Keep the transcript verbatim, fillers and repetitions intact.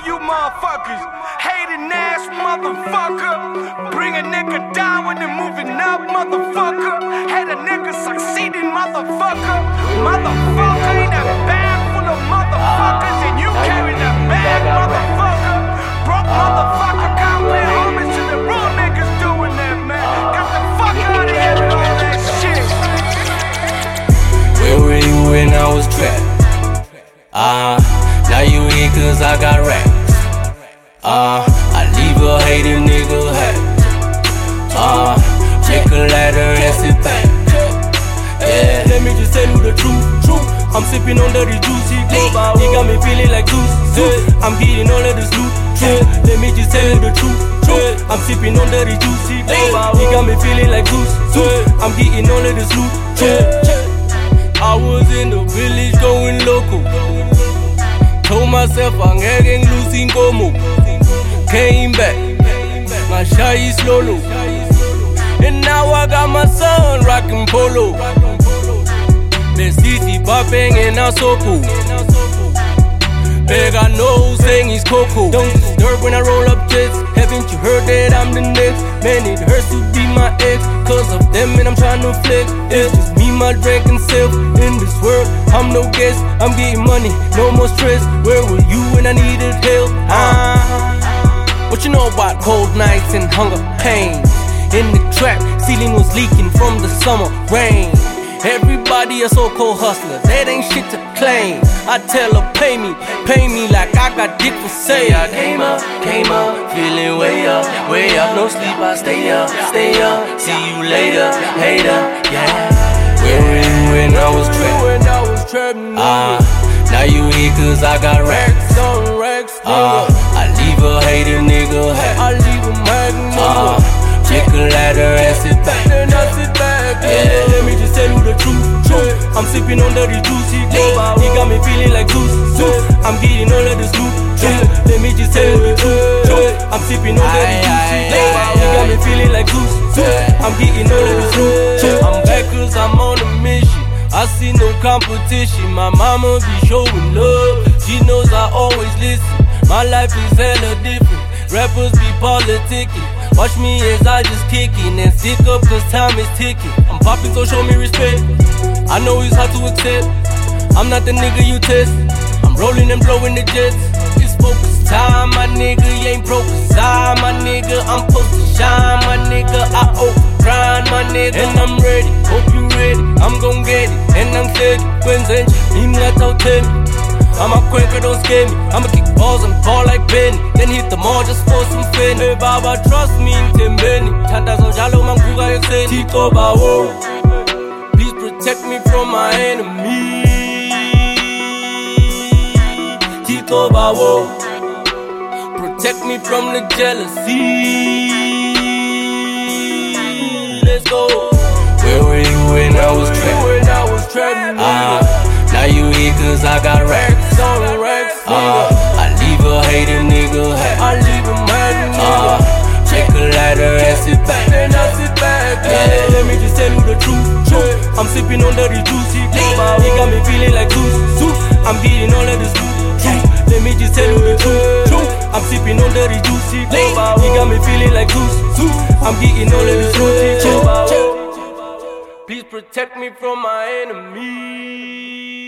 you motherfuckers. Hating ass motherfucker. Bring a nigga down when they're moving up, motherfucker. Had a nigga succeeding, motherfucker. Motherfucker in a bag full of motherfuckers, and you carry the bag, motherfucker. Broke motherfucker, can't pay homage to the real niggas doing that, man. Got the fuck out of here with all that shit. Where were you when I was trapped? Ah, uh, now you here cause I got racks. Ah, uh, I leave a hating nigga happy. Ah, uh, check a ladder and sit back. Yeah, let me just tell you the truth, truth. I'm sipping on dirty juicy blue. He got me feeling like Zeus, Zeus. I'm getting all of this loot, yeah. Let me just tell you the truth, truth. I'm sipping on dirty juicy blue. He got me feeling like Zeus, Zeus. I'm getting all of this loot, yeah. I was in the village going local. Told myself I'm getting loose in Gomo. Came back, my shy is Lolo. And now I got my son rockin' polo. The city popping and I'm so cool. Beg I know saying he's Coco. Don't disturb when I roll up jets. Haven't you heard that I'm the next? Man, it hurts to be my ex. Cause of them and I'm trying to flex. It's just me, my drinking self. In this world, I'm no guest. I'm getting money, no more stress. Where were you when I needed help? Ah, what you know about cold nights and hunger pain? In the trap, ceiling was leaking from the summer rain. Everybody a so-called hustler, that ain't shit to claim. I tell her, pay me, pay me like I got dick for sale. I came up, came up, feeling way up, way up. No sleep, I stay up, stay up. See you later, hater, yeah. Where were you when I was trapped? Ah, uh, now you here cause I got racks. Ah, uh, I leave a hater nigga happy. I leave him happy. Ah, check a ladder and sit back. Yeah, let me just tell you the truth, truth. I'm sipping on dirty juicy blue. He got me feeling like Zeus, Zeus. I'm getting all of this loot, truth. Let me just tell you the truth, truth. I'm sipping on dirty juicy blue. He got me feeling like Zeus, Zeus. I'm getting all of this loot, truth. I'm back cause I'm on a mission. I see no competition. My mama be showing love. She knows I always listen. My life is hella different. Rappers be politicking. Watch me as I just kickin' and stick up cause time is ticking. I'm popping so show me respect. I know it's hard to accept. I'm not the nigga you test. I'm rolling and blowing the jets. It's focus time, my nigga. You ain't broke aside, my nigga. I'm supposed to shine, my nigga. I over-grind, my nigga. And I'm ready, hope you ready. I'm gon' get it, and I'm steady. Quentin, you not out to me. I'm a quaker, don't scare me. I'ma kick balls and ball like Benny. Then hit the mall just for some fun. Hey Baba, trust me, Tembeni. Tanda Zonjalo Manguga Yose Tito Bawo. Please protect me from my enemy. Tito Bawo. Protect me from the jealousy. Let's go. Where were you when I was trapped? Ah, uh, now you here cause I got racks. Ah, uh, I leave a hater nigga happy. I leave him happy. Ah, uh, check a ladder and sit back. Yeah, let me just tell you the truth, truth. I'm sipping on dirty juicy blue. He got me feeling like Zeus, Zeus. I'm getting all of this loot, truth. Let me just tell you the truth, truth. I'm sipping on dirty juicy blue. He got me feeling like Zeus, Zeus. I'm getting all of this loot, truth. Please protect me from my enemy.